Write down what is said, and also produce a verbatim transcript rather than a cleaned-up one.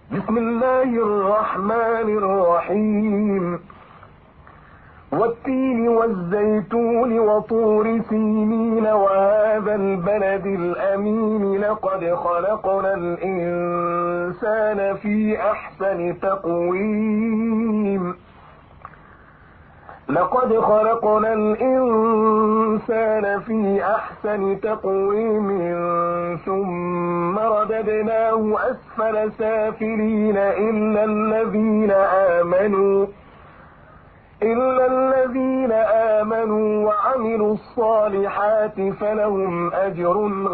بسم الله الرحمن الرحيم والتين والزيتون وطور سينين وهذا البلد الأمين لقد خلقنا الإنسان في أحسن تقويم لقد خلقنا الإنسان في أحسن تقويم ثم رددناه أسفل سافلين إلا الذين آمنوا إلا الذين آمنوا وعملوا الصالحات فلهم أجر